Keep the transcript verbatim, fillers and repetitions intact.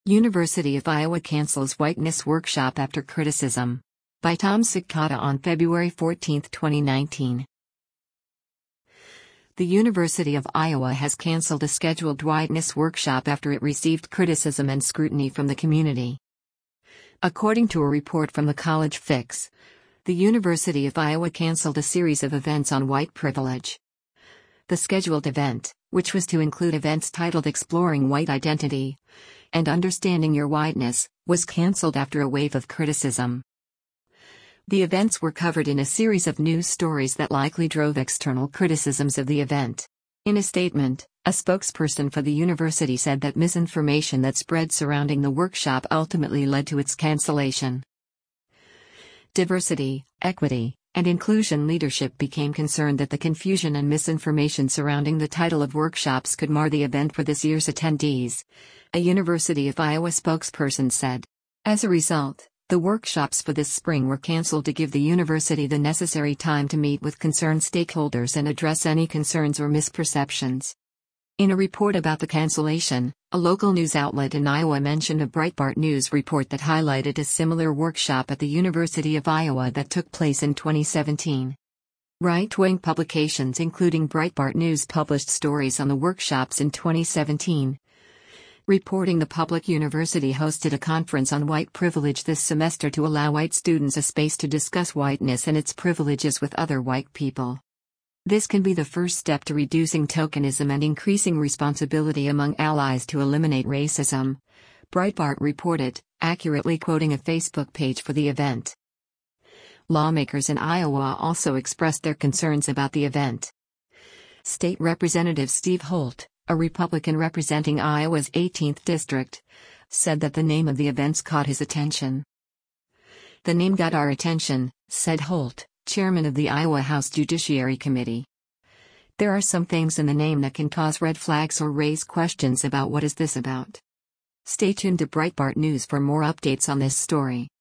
University of Iowa cancels whiteness workshop after criticism. By Tom Sikata on February fourteenth, twenty nineteen. The University of Iowa has canceled a scheduled whiteness workshop after it received criticism and scrutiny from the community. According to a report from the College Fix, the University of Iowa canceled a series of events on white privilege. The scheduled event, which was to include events titled Exploring White Identity and Understanding Your Whiteness, was canceled after a wave of criticism. The events were covered in a series of news stories that likely drove external criticisms of the event. In a statement, a spokesperson for the university said that misinformation that spread surrounding the workshop ultimately led to its cancellation. Diversity, equity, and inclusion leadership became concerned that the confusion and misinformation surrounding the title of workshops could mar the event for this year's attendees, a University of Iowa spokesperson said. As a result, the workshops for this spring were canceled to give the university the necessary time to meet with concerned stakeholders and address any concerns or misperceptions. In a report about the cancellation, a local news outlet in Iowa mentioned a Breitbart News report that highlighted a similar workshop at the University of Iowa that took place in twenty seventeen. Right-wing publications including Breitbart News published stories on the workshops in twenty seventeen, reporting the public university hosted a conference on white privilege this semester to allow white students a space to discuss whiteness and its privileges with other white people. This can be the first step to reducing tokenism and increasing responsibility among allies to eliminate racism, Breitbart reported, accurately quoting a Facebook page for the event. Lawmakers in Iowa also expressed their concerns about the event. State Representative Steve Holt, a Republican representing Iowa's eighteenth district, said that the name of the events caught his attention. "The name got our attention," said Holt, chairman of the Iowa House Judiciary Committee. "There are some things in the name that can cause red flags or raise questions about what is this about." Stay tuned to Breitbart News for more updates on this story.